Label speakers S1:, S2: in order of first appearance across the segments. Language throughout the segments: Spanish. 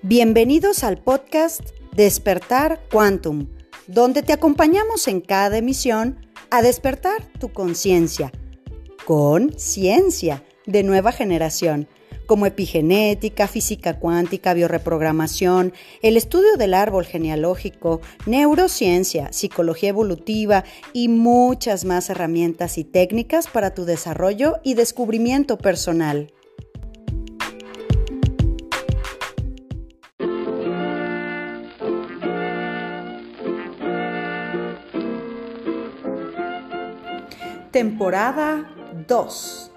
S1: Bienvenidos al podcast Despertar Quantum, donde te acompañamos en cada emisión a despertar tu conciencia con ciencia de nueva generación, como epigenética, física cuántica, biorreprogramación, el estudio del árbol genealógico, neurociencia, psicología evolutiva y muchas más herramientas y técnicas para tu desarrollo y descubrimiento personal. Temporada 2.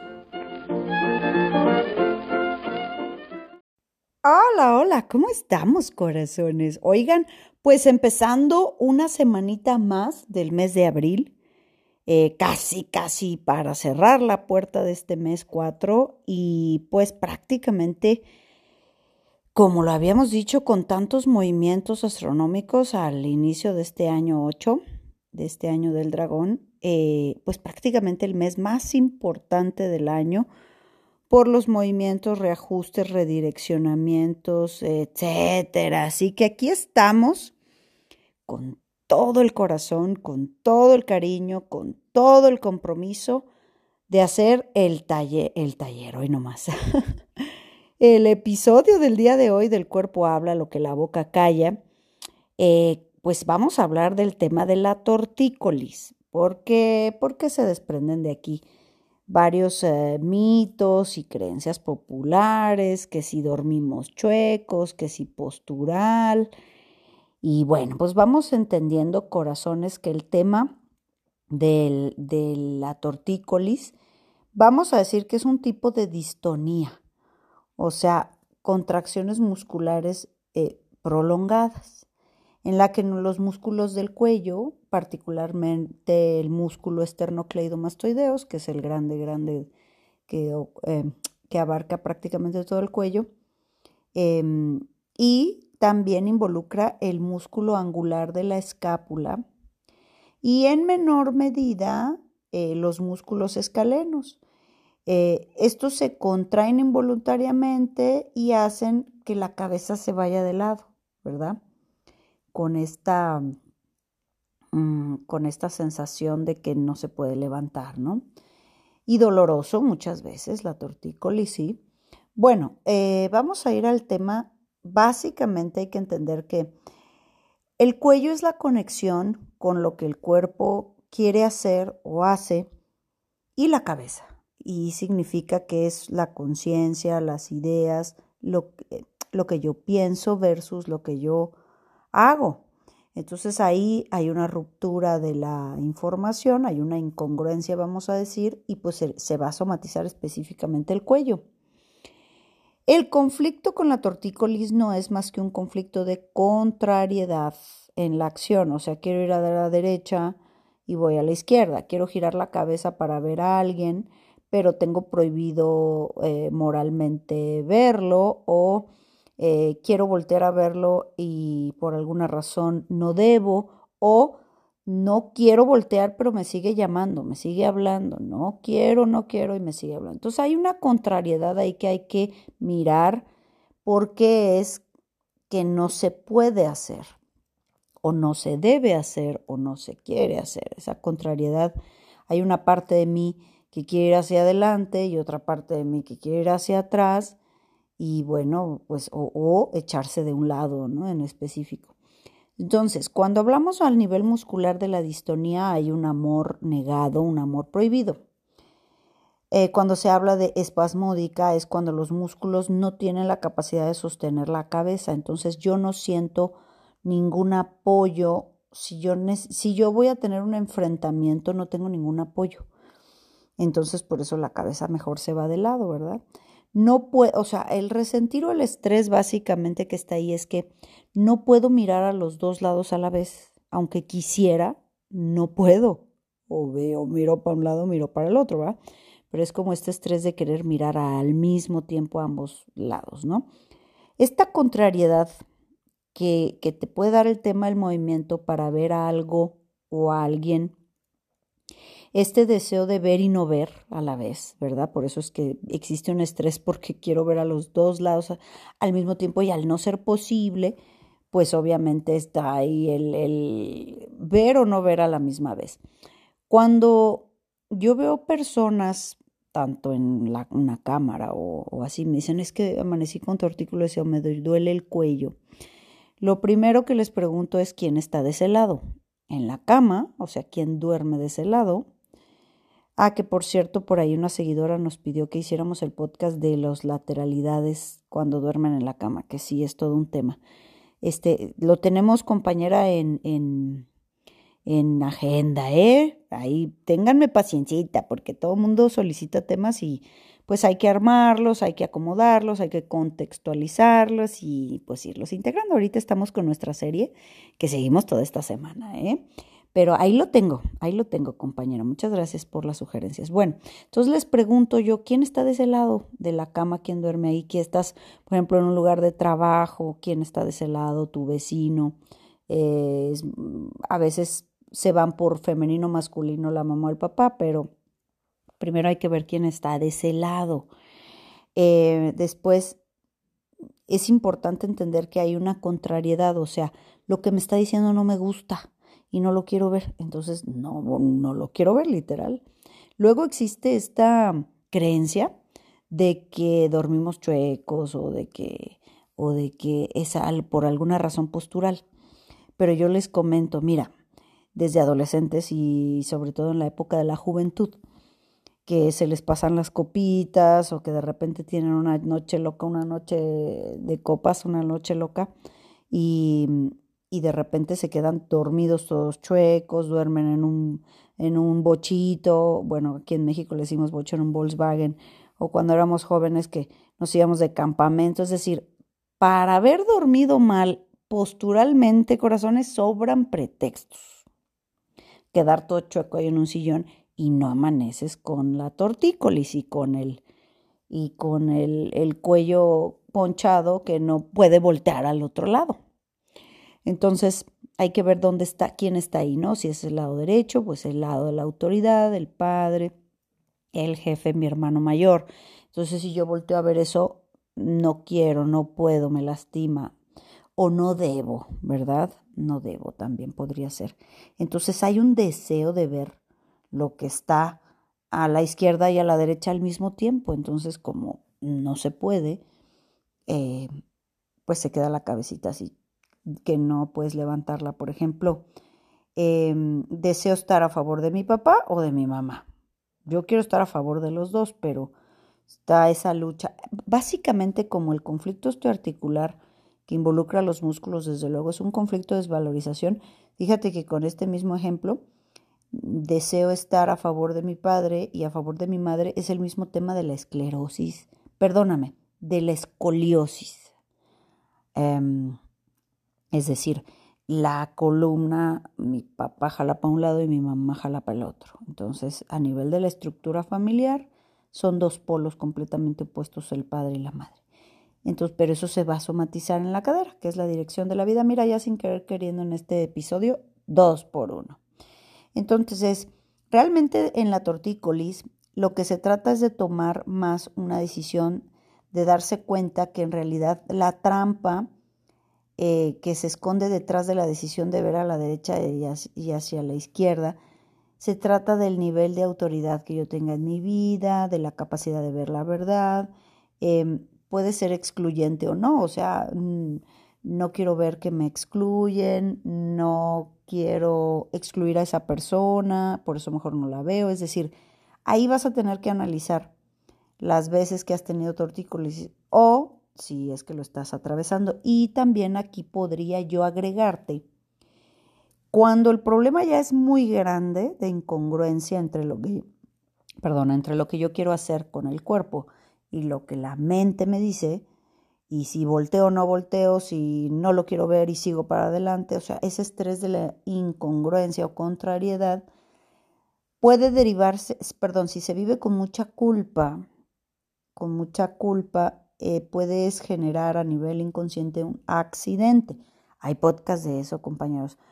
S1: Hola, ¿cómo estamos, corazones? Oigan, pues empezando una semanita más del mes de abril, casi para cerrar la puerta de este mes 4 y pues prácticamente, como lo habíamos dicho, con tantos movimientos astronómicos al inicio de este año 8, de este año del dragón, pues prácticamente el mes más importante del año por los movimientos, reajustes, redireccionamientos, etcétera. Así que aquí estamos con todo el corazón, con todo el cariño, con todo el compromiso de hacer el taller, hoy nomás. El episodio del día de hoy del Cuerpo Habla, lo que la boca calla, pues vamos a hablar del tema de la tortícolis, porque se desprenden de aquí varios mitos y creencias populares, que si dormimos chuecos, que si postural. Y bueno, pues vamos entendiendo, corazones, que el tema de la tortícolis, vamos a decir que es un tipo de distonía, o sea, contracciones musculares prolongadas, en la que los músculos del cuello, particularmente el músculo esternocleidomastoideos, que es el grande que abarca prácticamente todo el cuello, y también involucra el músculo angular de la escápula y en menor medida los músculos escalenos. Estos se contraen involuntariamente y hacen que la cabeza se vaya de lado, ¿verdad? Con esta sensación de que no se puede levantar, ¿no? Y doloroso muchas veces la tortícolis, sí. Bueno, vamos a ir al tema. Básicamente hay que entender que el cuello es la conexión con lo que el cuerpo quiere hacer o hace y la cabeza. Y significa que es la conciencia, las ideas, lo que yo pienso versus lo que yo hago. Entonces ahí hay una ruptura de la información, hay una incongruencia, vamos a decir, y pues se va a somatizar específicamente el cuello. El conflicto con la tortícolis no es más que un conflicto de contrariedad en la acción, o sea, quiero ir a la derecha y voy a la izquierda, quiero girar la cabeza para ver a alguien, pero tengo prohibido moralmente verlo, o quiero voltear a verlo y por alguna razón no debo, o no quiero voltear pero me sigue llamando, me sigue hablando, no quiero y me sigue hablando. Entonces hay una contrariedad ahí que hay que mirar porque es que no se puede hacer o no se debe hacer o no se quiere hacer. Esa contrariedad, hay una parte de mí que quiere ir hacia adelante y otra parte de mí que quiere ir hacia atrás y bueno, pues o echarse de un lado, ¿no? En específico. Entonces, cuando hablamos al nivel muscular de la distonía hay un amor negado, un amor prohibido. Cuando se habla de espasmódica es cuando los músculos no tienen la capacidad de sostener la cabeza. Entonces yo no siento ningún apoyo. Si yo voy a tener un enfrentamiento, no tengo ningún apoyo. Entonces por eso la cabeza mejor se va de lado, ¿verdad? No puedo, o sea, el resentir o el estrés básicamente que está ahí es que no puedo mirar a los dos lados a la vez. Aunque quisiera, no puedo. O miro para un lado, miro para el otro, ¿verdad? Pero es como este estrés de querer mirar al mismo tiempo a ambos lados, ¿no? Esta contrariedad que te puede dar el tema del movimiento para ver a algo o a alguien Este deseo de ver y no ver a la vez, ¿verdad? Por eso es que existe un estrés porque quiero ver a los dos lados al mismo tiempo y al no ser posible, pues obviamente está ahí el ver o no ver a la misma vez. Cuando yo veo personas, tanto en una cámara o así, me dicen, es que amanecí con tortícolis o me duele el cuello. Lo primero que les pregunto es quién está de ese lado. En la cama, o sea, quién duerme de ese lado. Ah, que por cierto, por ahí una seguidora nos pidió que hiciéramos el podcast de las lateralidades cuando duermen en la cama, que sí es todo un tema. Lo tenemos, compañera, en agenda, ¿eh? Ahí ténganme paciencita, porque todo el mundo solicita temas y pues hay que armarlos, hay que acomodarlos, hay que contextualizarlos y pues irlos integrando. Ahorita estamos con nuestra serie que seguimos toda esta semana, ¿eh? Pero ahí lo tengo, compañero. Muchas gracias por las sugerencias. Bueno, entonces les pregunto yo, ¿quién está de ese lado de la cama? ¿Quién duerme ahí? ¿Quién estás, por ejemplo, en un lugar de trabajo? ¿Quién está de ese lado? ¿Tu vecino? A veces se van por femenino, masculino, la mamá o el papá, pero primero hay que ver quién está de ese lado. Después es importante entender que hay una contrariedad, o sea, lo que me está diciendo no me gusta y no lo quiero ver, entonces no lo quiero ver literal. Luego existe esta creencia de que dormimos chuecos o de que es por alguna razón postural. Pero yo les comento, mira, desde adolescentes y sobre todo en la época de la juventud, que se les pasan las copitas o que de repente tienen una noche loca, una noche de copas, una noche loca y, y de repente se quedan dormidos todos chuecos, duermen en un bochito, bueno, aquí en México le decimos bocho en un Volkswagen, o cuando éramos jóvenes que nos íbamos de campamento, es decir, para haber dormido mal posturalmente, corazones, sobran pretextos. Quedar todo chueco ahí en un sillón y no amaneces con la tortícolis y con el cuello ponchado que no puede voltear al otro lado. Entonces hay que ver dónde está, quién está ahí, ¿no? Si es el lado derecho, pues el lado de la autoridad, el padre, el jefe, mi hermano mayor. Entonces si yo volteo a ver eso, no quiero, no puedo, me lastima o no debo, ¿verdad? No debo, también podría ser. Entonces hay un deseo de ver lo que está a la izquierda y a la derecha al mismo tiempo. Entonces, como no se puede, eh, pues se queda la cabecita así, que no puedes levantarla. Por ejemplo, deseo estar a favor de mi papá o de mi mamá. Yo quiero estar a favor de los dos, pero está esa lucha. Básicamente, como el conflicto osteoarticular que involucra a los músculos, desde luego, es un conflicto de desvalorización. Fíjate que con este mismo ejemplo, deseo estar a favor de mi padre y a favor de mi madre, es el mismo tema de la esclerosis, perdóname, de la escoliosis. Es decir, la columna, mi papá jala para un lado y mi mamá jala para el otro. Entonces, a nivel de la estructura familiar, son dos polos completamente opuestos, el padre y la madre. Entonces, pero eso se va a somatizar en la cadera, que es la dirección de la vida. Mira, ya sin querer queriendo en este episodio, 2 por 1. Entonces, realmente en la tortícolis, lo que se trata es de tomar más una decisión de darse cuenta que en realidad la trampa que se esconde detrás de la decisión de ver a la derecha y hacia la izquierda, se trata del nivel de autoridad que yo tenga en mi vida, de la capacidad de ver la verdad. Puede ser excluyente o no, o sea, no quiero ver que me excluyen, no quiero excluir a esa persona, por eso mejor no la veo. Es decir, ahí vas a tener que analizar las veces que has tenido tortícolis o si es que lo estás atravesando. Y también aquí podría yo agregarte, cuando el problema ya es muy grande de incongruencia entre lo que yo quiero hacer con el cuerpo y lo que la mente me dice, y si volteo o no volteo, si no lo quiero ver y sigo para adelante, o sea, ese estrés de la incongruencia o contrariedad puede derivarse, perdón, si se vive con mucha culpa, puedes generar a nivel inconsciente un accidente. Hay podcast de eso, compañeros.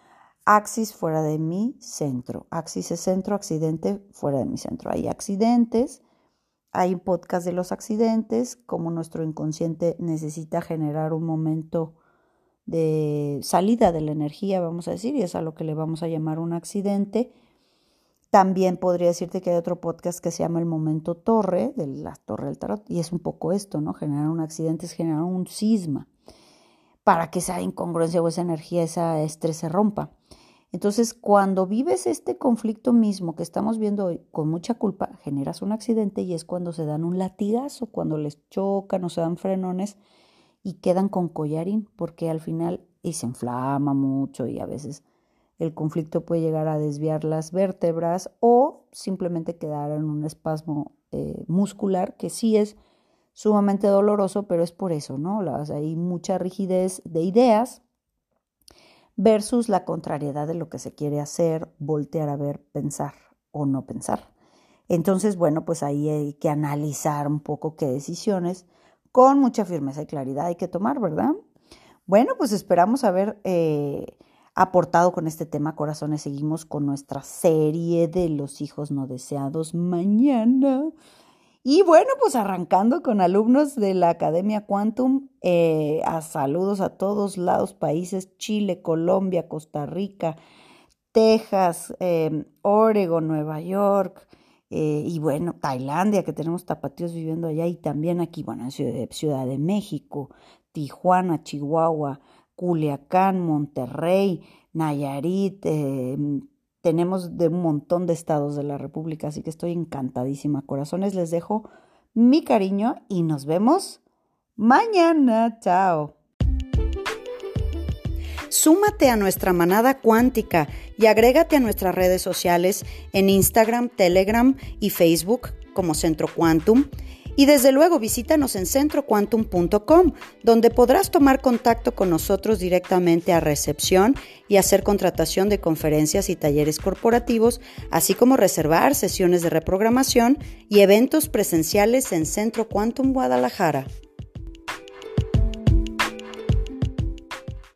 S1: Axis fuera de mi centro. Axis es centro, accidente fuera de mi centro. Hay accidentes, hay un podcast de los accidentes, como nuestro inconsciente necesita generar un momento de salida de la energía, vamos a decir, y es a lo que le vamos a llamar un accidente. También podría decirte que hay otro podcast que se llama El Momento Torre, de la Torre del Tarot, y es un poco esto, ¿no? Generar un accidente es generar un cisma para que esa incongruencia o esa energía, ese estrés se rompa. Entonces, cuando vives este conflicto mismo que estamos viendo hoy con mucha culpa, generas un accidente y es cuando se dan un latigazo, cuando les chocan o se dan frenones y quedan con collarín, porque al final y se inflama mucho y a veces el conflicto puede llegar a desviar las vértebras o simplemente quedar en un espasmo muscular que sí es sumamente doloroso, pero es por eso, ¿no? Hay mucha rigidez de ideas versus la contrariedad de lo que se quiere hacer, voltear a ver, pensar o no pensar. Entonces, bueno, pues ahí hay que analizar un poco qué decisiones con mucha firmeza y claridad hay que tomar, ¿verdad? Bueno, pues esperamos haber aportado con este tema, corazones. Seguimos con nuestra serie de los hijos no deseados mañana. Y bueno, pues arrancando con alumnos de la Academia Quantum, a saludos a todos lados, países, Chile, Colombia, Costa Rica, Texas, Oregon, Nueva York, y bueno, Tailandia, que tenemos tapatíos viviendo allá, y también aquí, bueno, en Ciudad de México, Tijuana, Chihuahua, Culiacán, Monterrey, Nayarit, tenemos de un montón de estados de la República, así que estoy encantadísima. Corazones, les dejo mi cariño y nos vemos mañana. Chao. Súmate a nuestra manada cuántica y agrégate a nuestras redes sociales en Instagram, Telegram y Facebook como Centro Quantum. Y desde luego visítanos en centroquantum.com, donde podrás tomar contacto con nosotros directamente a recepción y hacer contratación de conferencias y talleres corporativos, así como reservar sesiones de reprogramación y eventos presenciales en Centro Quantum Guadalajara.